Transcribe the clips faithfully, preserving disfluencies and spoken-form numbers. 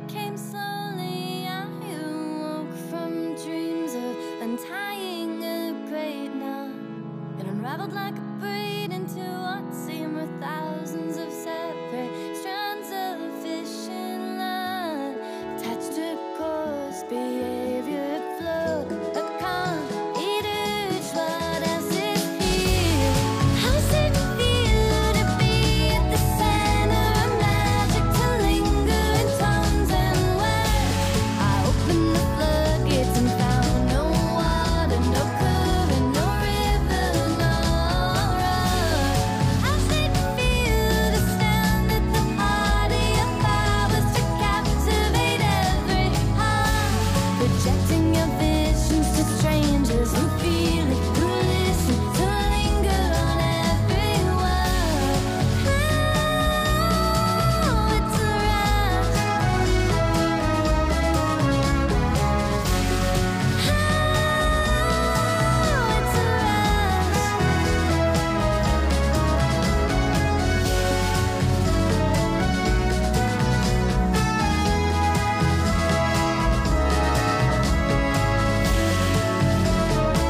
came slowly. I awoke from dreams of untying a great knot and unraveled like a braid into what seemed were thousands of separate strands of fishing line attached to course behavior flow. A calm eater, what else is here? How's it feel to be at the center of magic, to linger in tones and words? I opened the floodgates and found no water, no current, no river, no road. How's it feel to stand at the party of powers, to captivate every heart, projecting your visions to strangers who feel it, who listen, to linger on every word. Oh, it's a rush. Oh, it's a rush.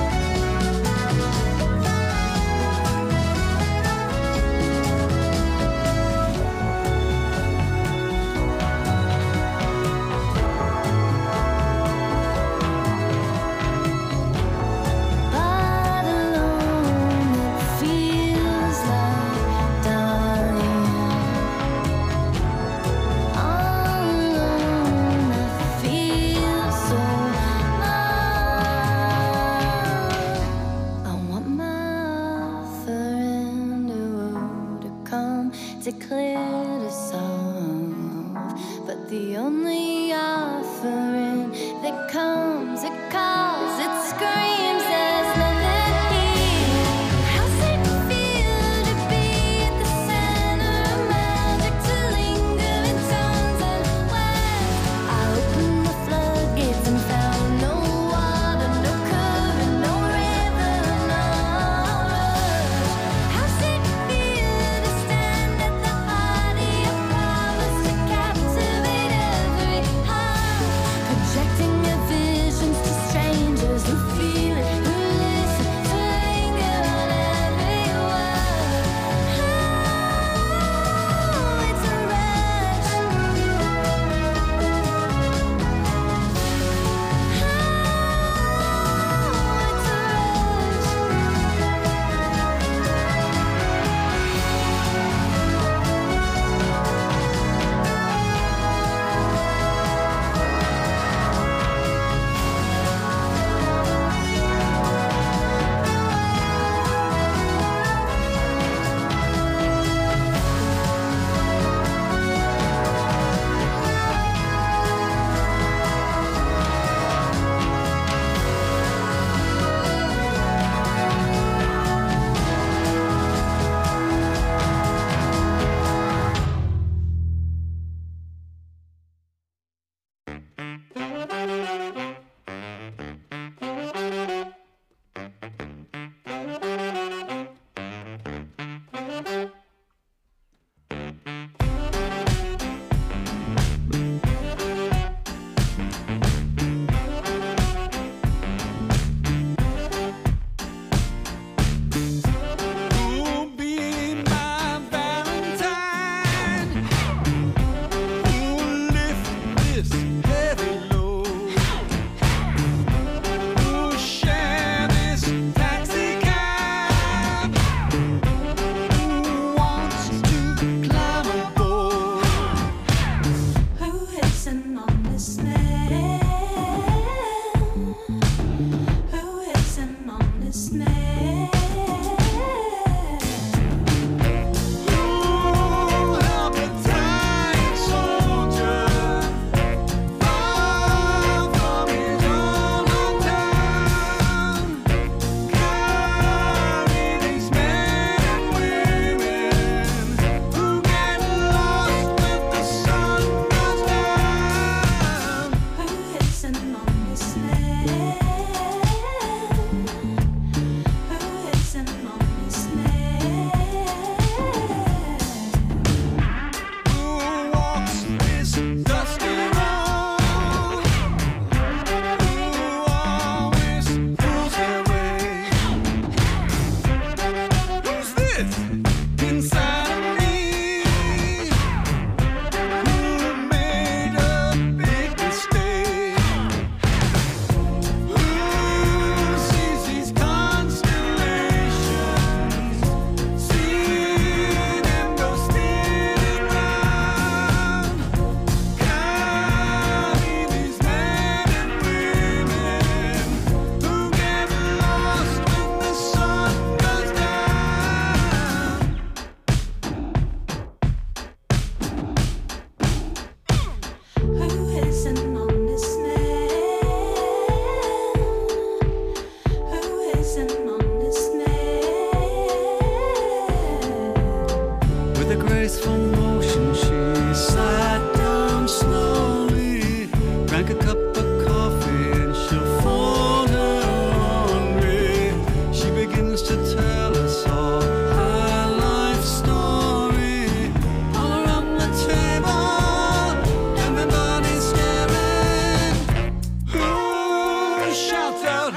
shout out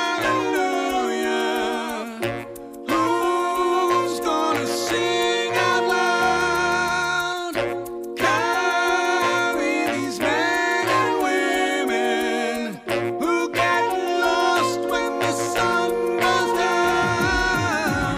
hallelujah? Who's gonna sing out loud? Carry these men and women who get lost when the sun goes down.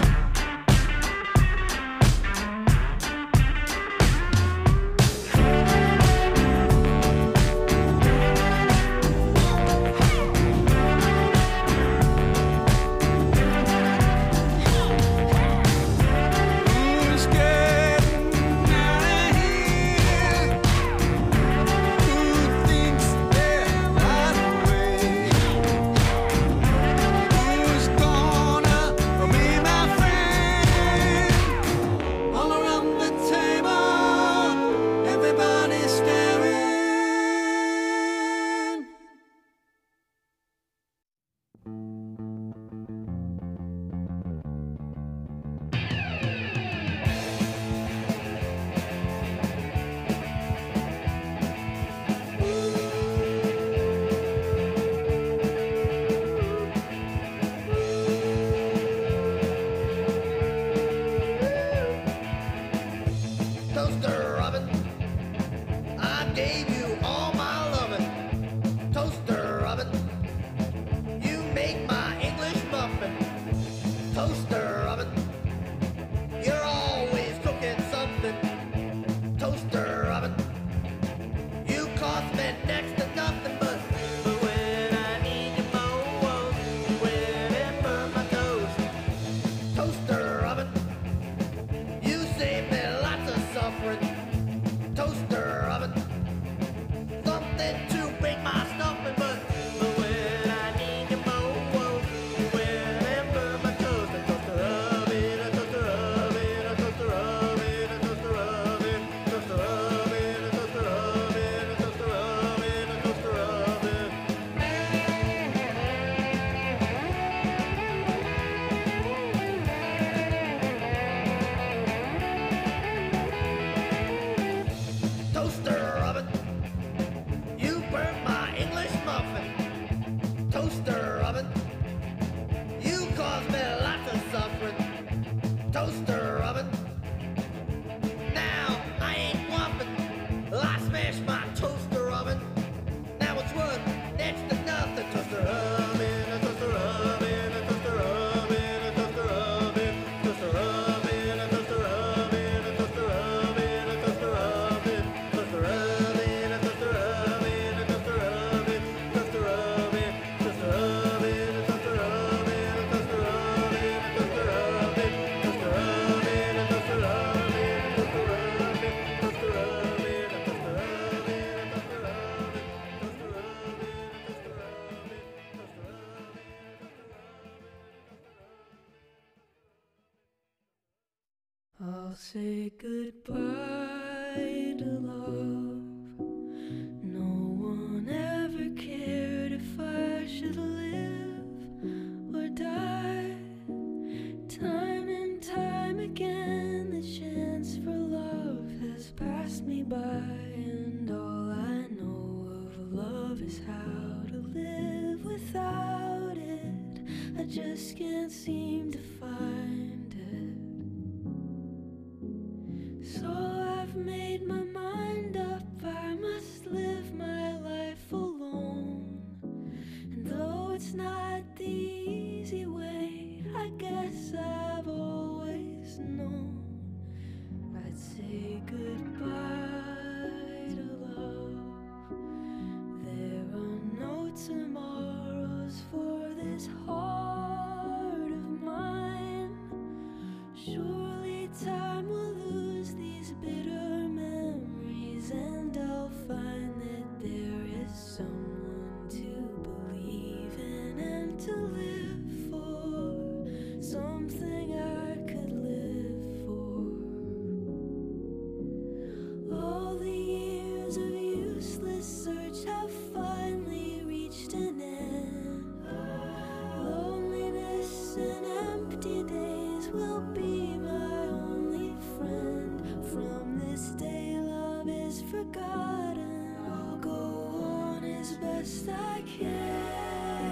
Who's getting out of here? Who thinks they're right away? Who's gonna be my friend? All around the table, everybody's staring. Toaster oven, I gave you all my loving. Toaster oven, you make my English muffin. Toaster oven, you're always cooking something. Toaster oven, you cost me next to nothing, but but when I need you most, you went and burned my toast. Toaster oven, you save me lots of suffering. Toaster oven, something to break my stuffing, but but when I need you most, you went and burned my toast. A toaster oven, a toaster oven, a toaster oven, a toaster oven, toaster oven, a toaster oven, a toaster oven, a toaster oven. Toaster oven, you burnt my English muffin. Toaster oven, you caused me lots of suffering. Toaster oven, now I ain't whopping. I smashed my toaster oven. Now it's worth next to nothing. Toaster oven, a toaster oven, a toaster oven, a toaster oven, toaster oven, a toaster oven, a toaster oven, a toaster oven, toaster oven, a toaster oven, a toaster oven, toaster oven, toaster oven, a toaster oven, a toaster oven, a toaster oven, toaster oven, a toaster oven, toaster oven, toaster oven, toaster oven, a toaster oven, toaster oven, toaster oven, toaster oven. I'll say goodbye to love. No one ever cared if I should live or die. Time and time again, the chance for love has passed me by, and all I know of love is how to live without it. I just can't seem to find it. So I've made my mind up, I must live my life alone. And though it's not the easy way, I guess I've always known I'd say goodbye to love. There are no tomorrows for this heart of mine. Surely time will lose these bitter memories, and I'll find that there is someone to believe in and to live for, something I could live for. All the years of useless search have finally reached an end. Loneliness and empty days will be my only friend. From this day love is forgotten. I'll go on as best I can.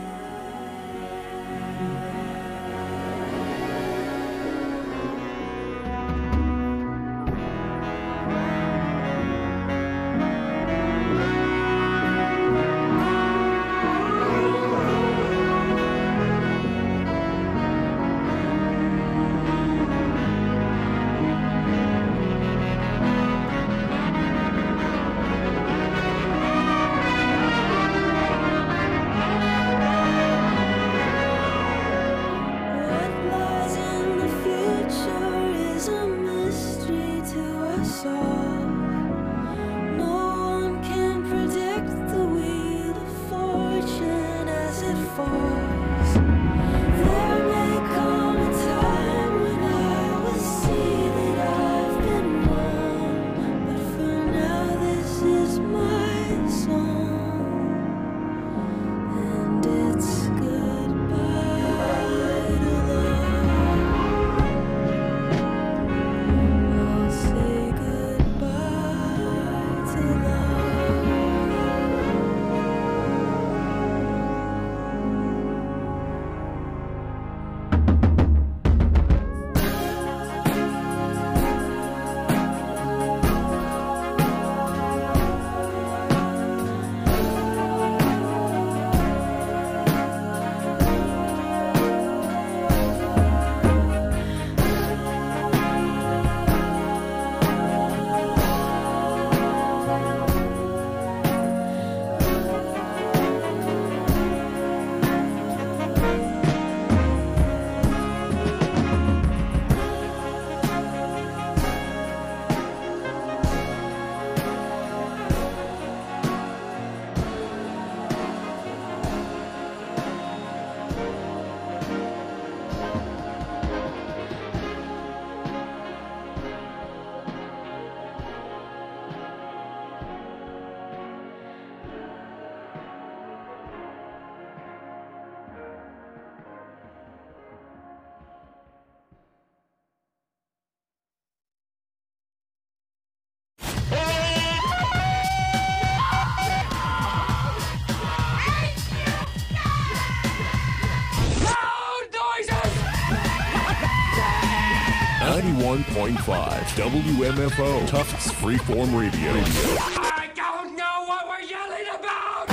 ninety-one point five W M F O, Tufts Freeform Radio. I don't know what we're yelling about!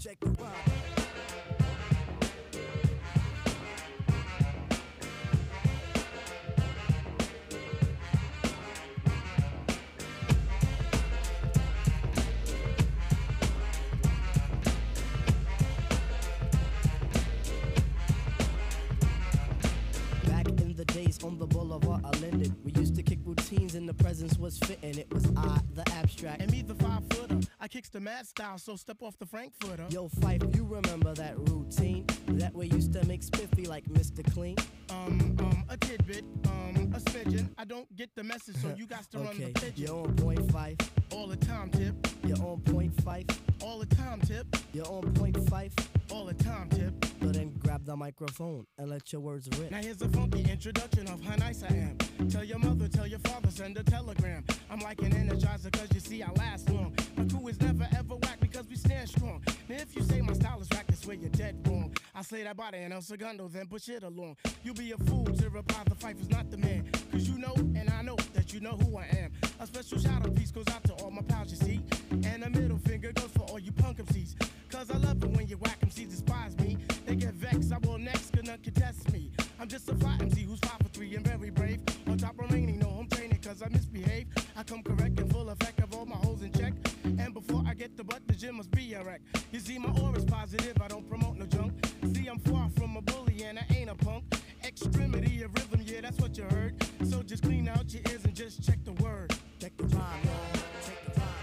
check the rhyme. On the boulevard of Linden, we used to kick routines and the presence was fitting. It was I, the abstract, and me, the five footer. I kicks the mad style, so step off the Frankfurter. Yo, Fife, you remember that routine that we used to make spiffy like Mister Clean? Um, um, a tidbit, um, a smidgen. I don't get the message, so you got to okay. run the pigeon. You're on point five. All the time, tip. You're on point five. All the time, tip. You're on point five. All the time, tip. So then grab the microphone and let your words rip. Now here's a funky introduction of how nice I am. Tell your mother, tell your father, send a telegram. I'm like an energizer cause you see I last long. My crew is never ever whack because we stand strong. Now if you say my style is whack, that's where you're dead wrong. I slay that body and El Segundo, then push it along. You'll be a fool to reply the fife is not the man. Cause you know and I know that you know who I am. A special shout out piece goes out to all my pals you see. And a middle finger goes for all you punk M Cs. Cause I love it when you whack M Cs despise me. They get vexed, I will next, cause none can test me. I'm just a fly M C who's five for three and very brave. On top remaining, no home training cause I misbehave. I come correct and full effect of all my holes in check. And before I get the butt, the gym must be a wreck. You see my aura's positive, I don't promote no junk. See I'm far from a bully and I ain't a punk. Extremity of rhythm, yeah that's what you heard. So just clean out your ears and just check the word. Check the rhyme, y'all. Check the rhyme.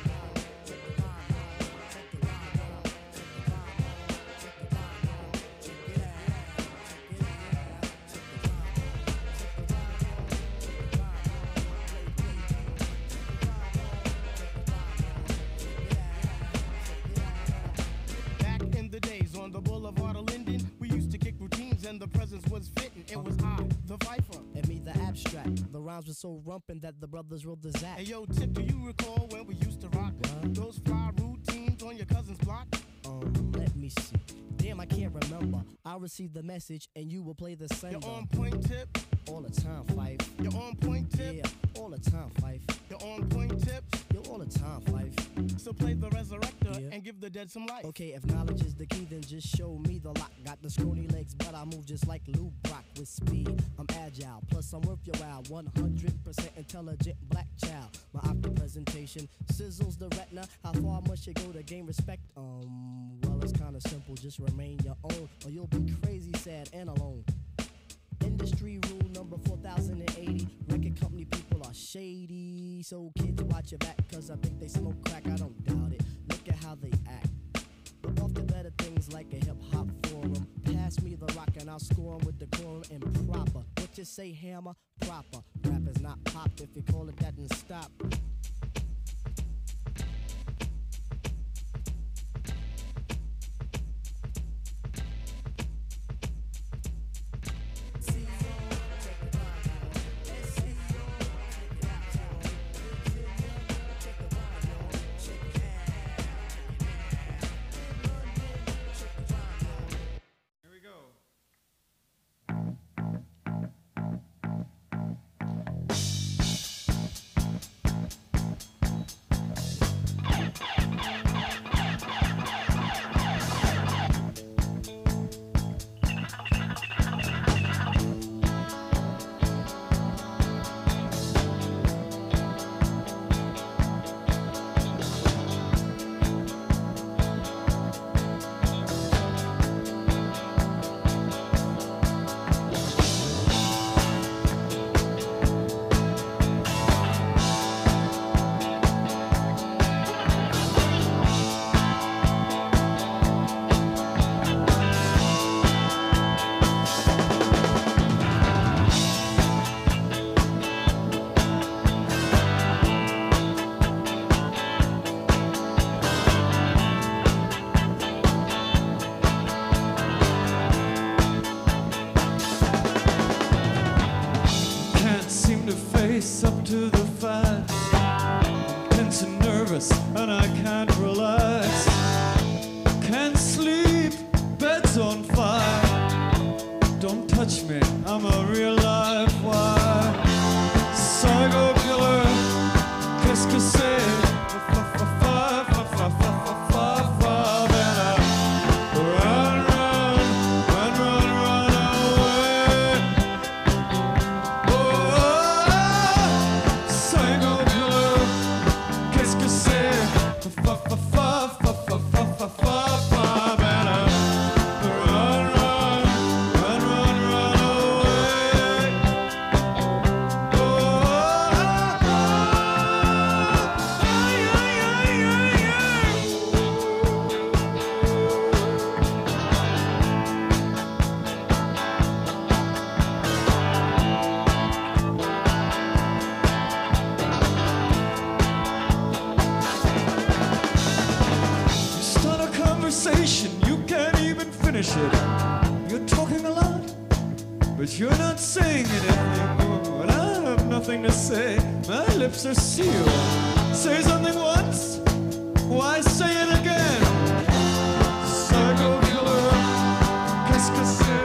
On the boulevard of Linden, we used to kick routines and the presence was fitting. It was I, the Viper. And me, the abstract. The rhymes were so rumpin' that the brothers wrote the Zach. Hey yo, Tip, do you recall when we used to rock what? Those fly routines on your cousin's block? Um, let me see. Damn, I can't remember. I'll receive the message and you will play the sender. You're on point, Tip. All the time, Fife. You're on point, Tip. Yeah, all the time, Fife. You're on point, Tip. You're all the time, Fife. So play the resurrector yeah. and give the dead some life. Okay, if knowledge is the key, then just show me the lock. Got the scrawny legs, but I move just like Lou Brock with speed. I'm agile, plus I'm worth your while. one hundred percent intelligent black child. My optic presentation sizzles the retina. How far must you go to gain respect? Um, well, it's kinda simple. Just remain your own, or you'll be crazy, sad, and alone. Industry rule number four thousand eighty. Record company people are shady. So kids watch your back, cause I think they smoke crack. I don't doubt it. Look at how they act. But off the better things like a hip hop forum. Pass me the rock and I'll score 'em with the quorum and proper. What you say, hammer? Proper. Rap is not pop. If you call it that, then stop. Up to the fight, I'm tense and nervous and I can't relax. Can't sleep, bed's on fire. Don't touch me, I'm a real live wire. Psycho killer, qu'est-ce que c'est? Five, five, five, five, five, five, five, and I bullshit. You're talking a lot, but you're not saying anything. When I have nothing to say, my lips are sealed. Say something once, why say it again? Psycho killer, qu'est-ce que c'est?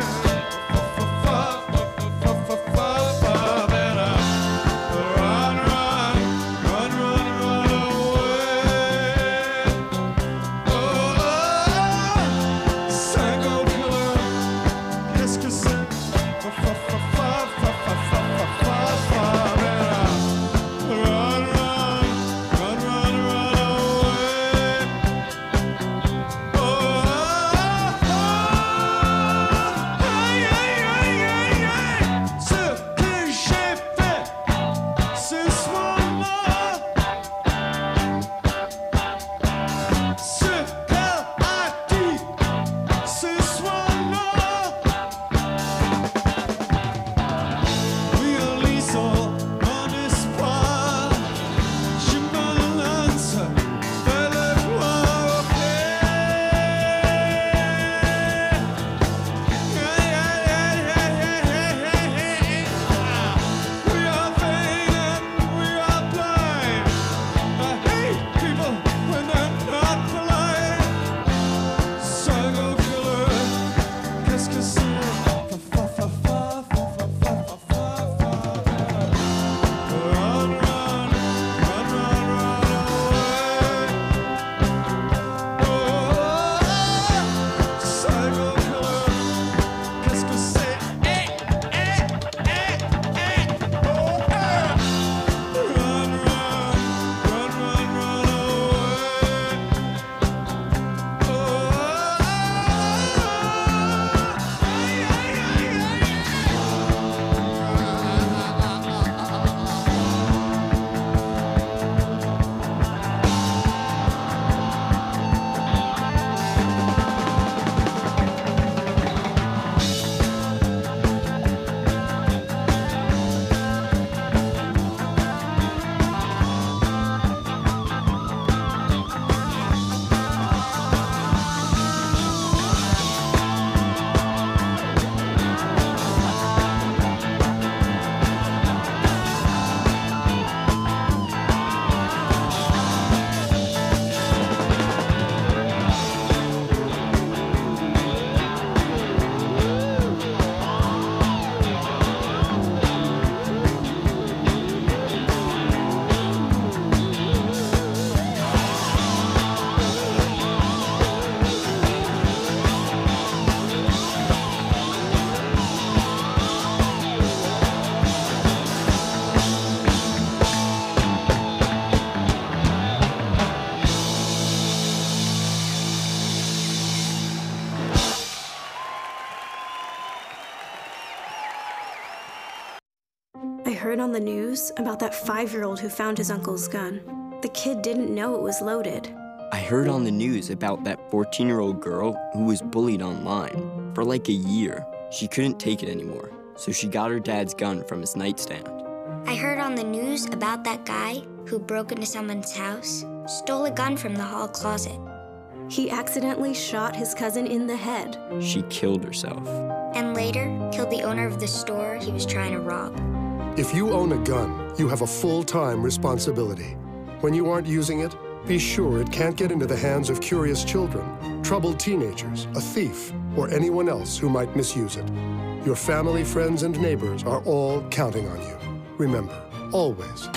I heard on the news about that five-year-old who found his uncle's gun. The kid didn't know it was loaded. I heard on the news about that fourteen-year-old girl who was bullied online for like a year. She couldn't take it anymore, so she got her dad's gun from his nightstand. I heard on the news about that guy who broke into someone's house, stole a gun from the hall closet. He accidentally shot his cousin in the head. She killed herself. And later, killed the owner of the store he was trying to rob. If you own a gun, you have a full-time responsibility. When you aren't using it, be sure it can't get into the hands of curious children, troubled teenagers, a thief, or anyone else who might misuse it. Your family, friends, and neighbors are all counting on you. Remember, always,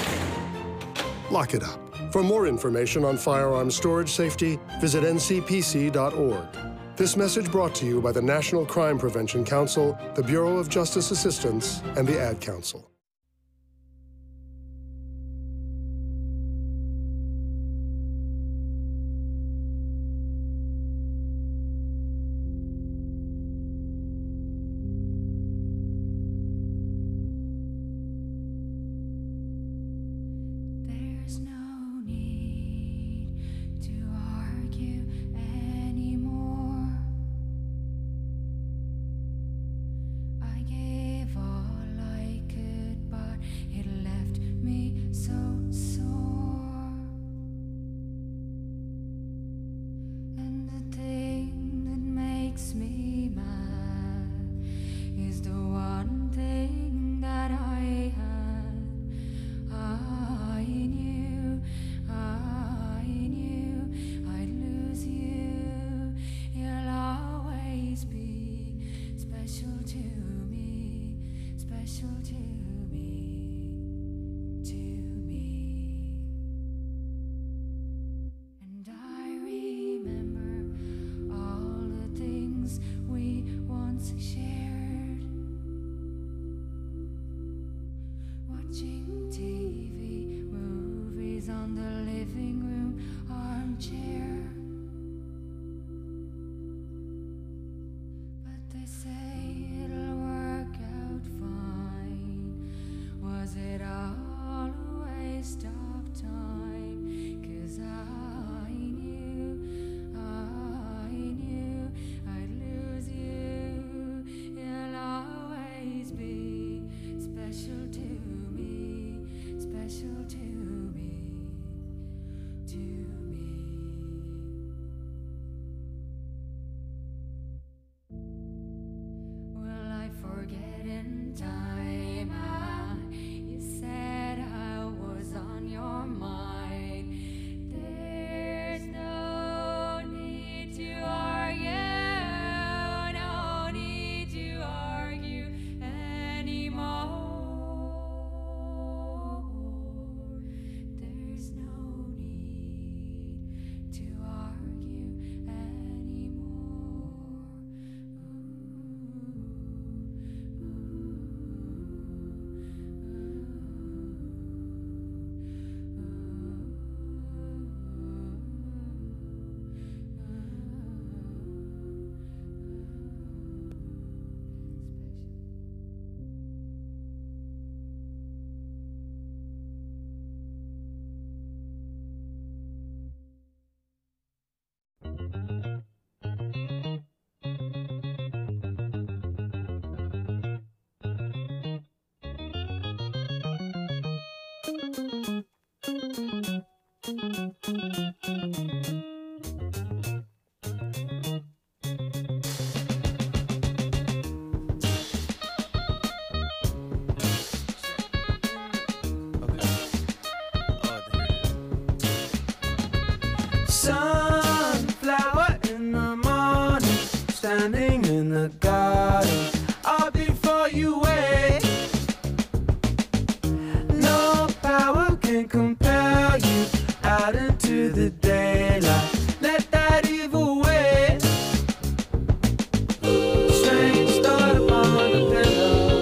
lock it up. For more information on firearm storage safety, visit N C P C dot org. This message brought to you by the National Crime Prevention Council, the Bureau of Justice Assistance, and the Ad Council. I gave all I could Watching T V, movies on the living room armchair. But they say it'll work out fine. Was it all a waste of time? 'Cause I knew, I knew I'd lose you. You'll always be special to me, special to me, to me. Will I forget in time? Ah, you said I was on your mind. There's no need to argue, no need to argue anymore. There's no need to argue anymore. Sunflower in the morning, standing in the garden, all before you wake. No power can compel you out into the daylight. Let that evil wait. Strange thought upon the pillow.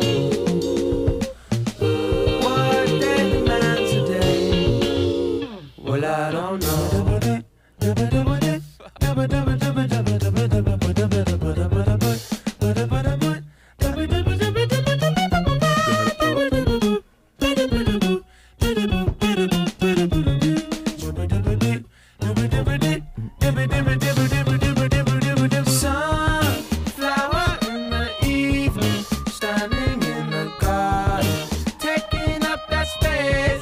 What they demand today? Well, I don't know. Sunflower in the evening, standing in the garden, taking up that space.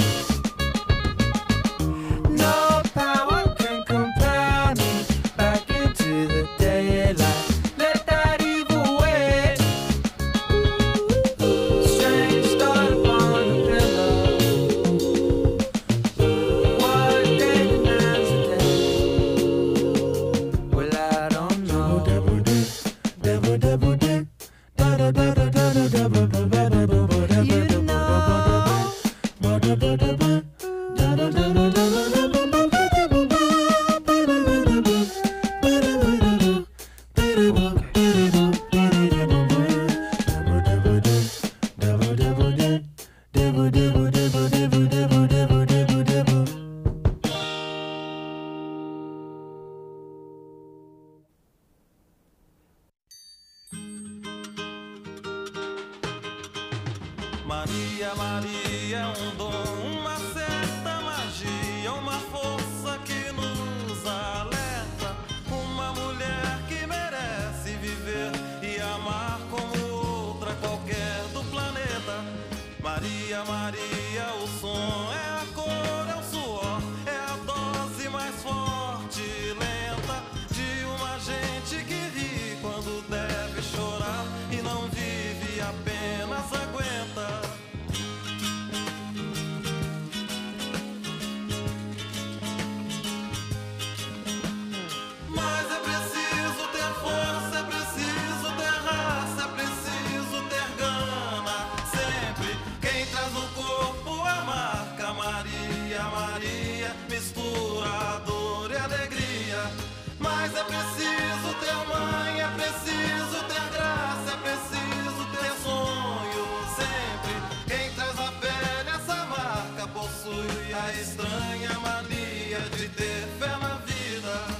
No power can compel me back into the daylight. Let that evil wait. Strange thought upon the pillow. What they demand today? Well, I don't know. Maria, Maria é um dom, uma certa magia, uma força que nos alerta. Uma mulher que merece viver e amar como outra qualquer do planeta. Maria, Maria, o som é a cor, é o suor, é a dose mais forte e lenta de uma gente que ri quando deve chorar e não vive, apenas aguenta. estranha mania de ter fé na vida.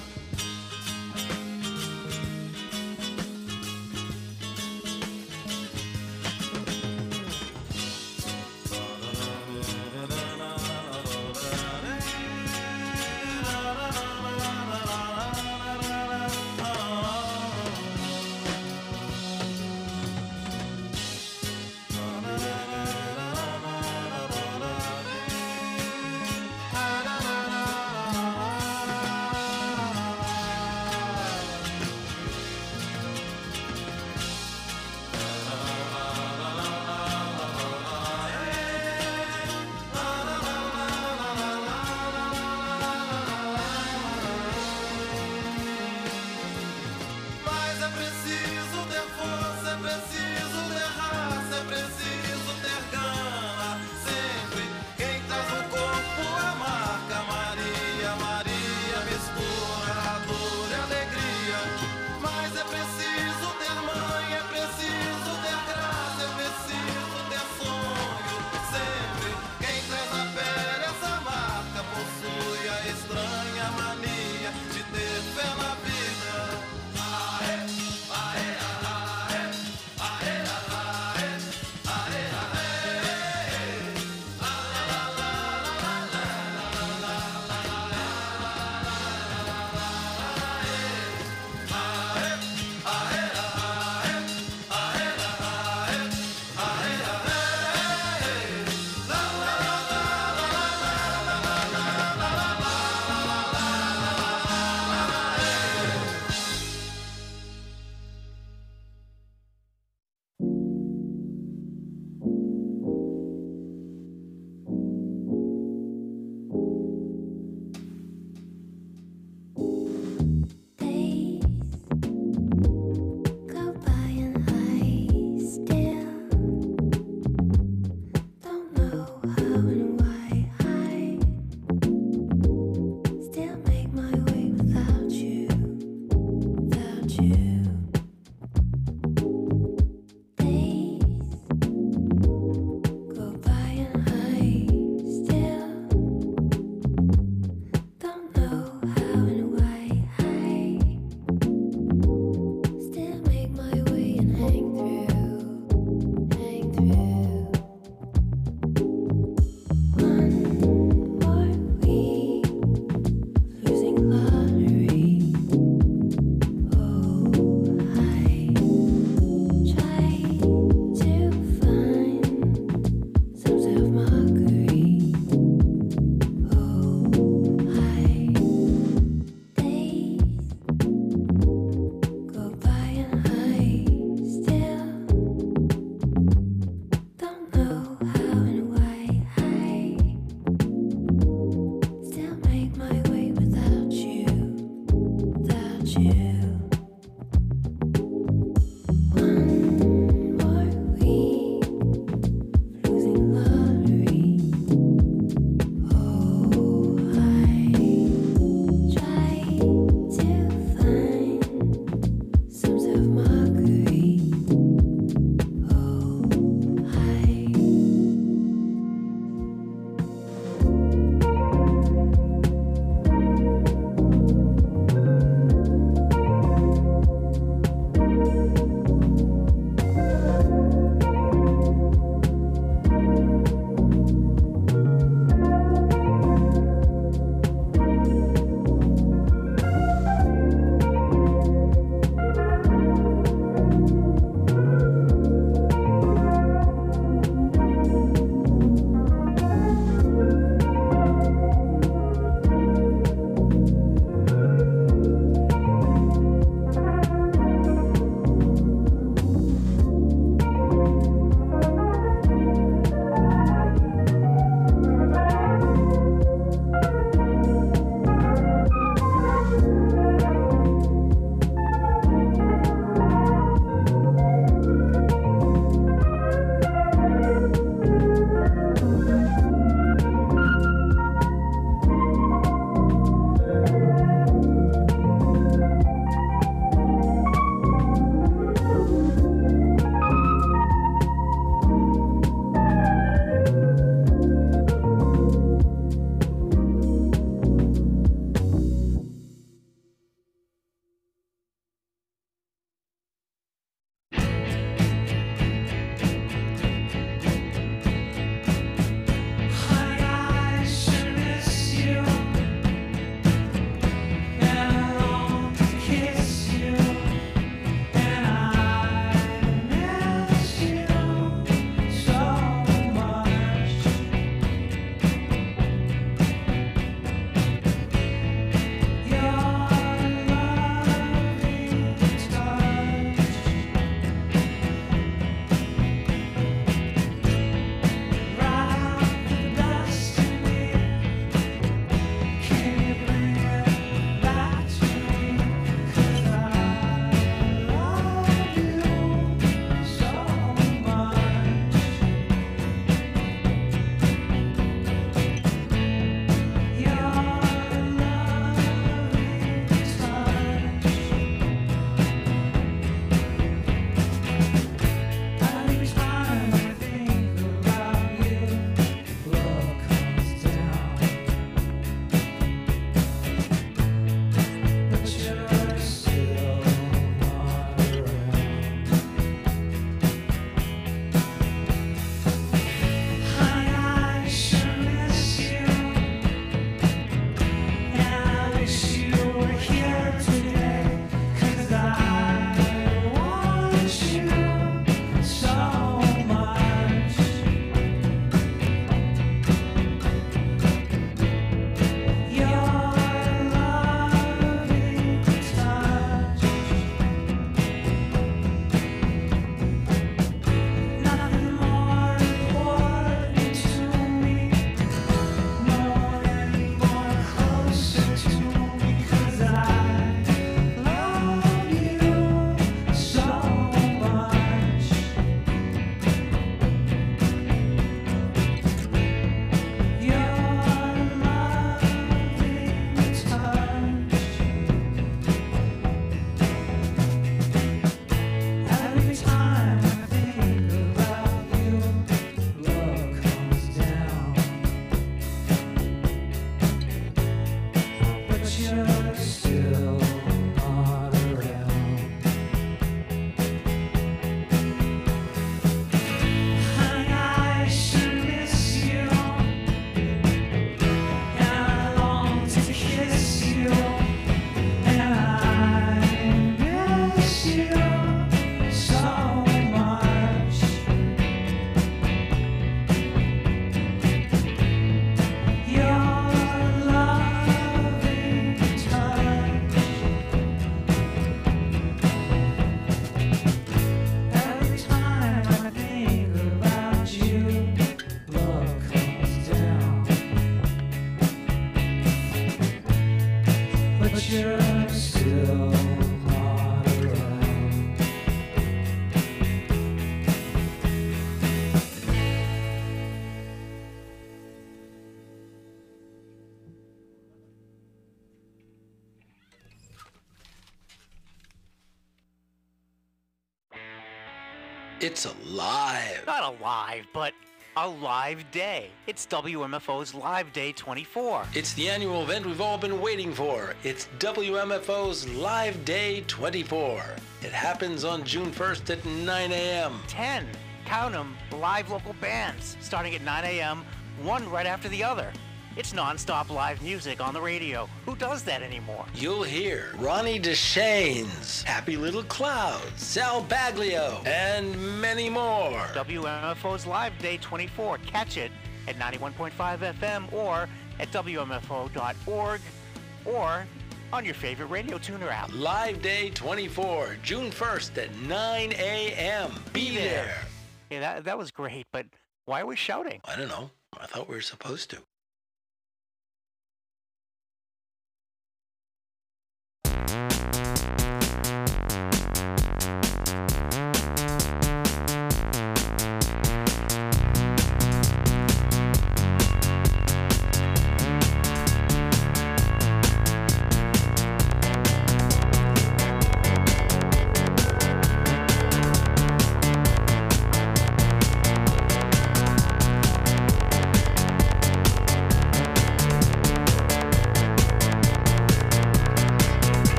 It's alive. Not alive, but a live day. It's W M F O's Live Day twenty-four. It's the annual event we've all been waiting for. It's W M F O's Live Day twenty-four. It happens on June first at nine a.m. ten. Count them, live local bands, starting at nine a.m., one right after the other. It's non-stop live music on the radio. Who does that anymore? You'll hear Ronnie DeShanes, Happy Little Clouds, Sal Baglio, and many more. W M F O's Live Day twenty-four. Catch it at ninety-one point five F M or at W M F O dot org or on your favorite radio tuner app. Live Day twenty-four, June first at nine a.m. Be, Be there. there. Yeah, that, that was great, but why are we shouting? I don't know. I thought we were supposed to.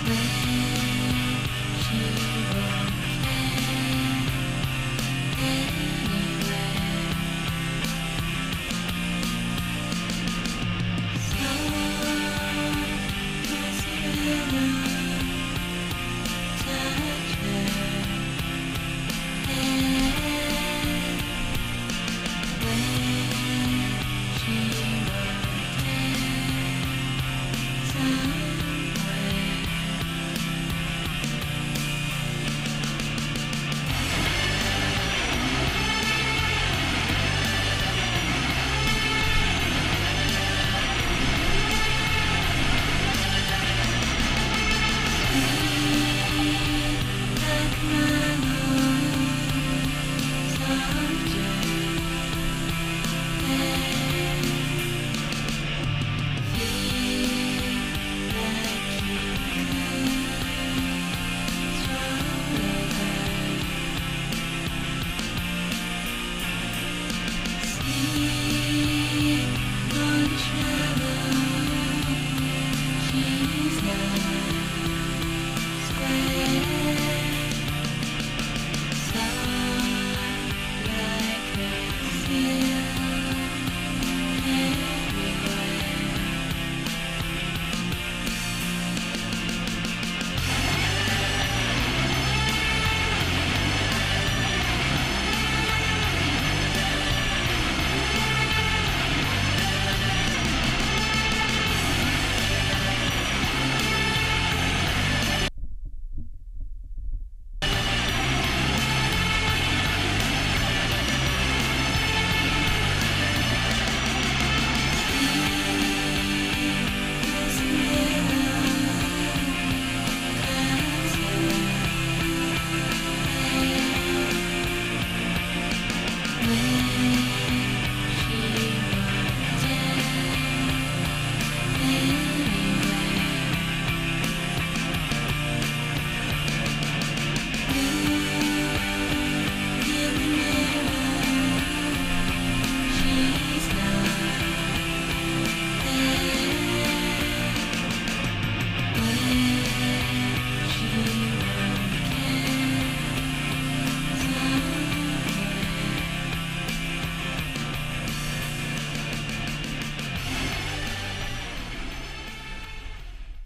with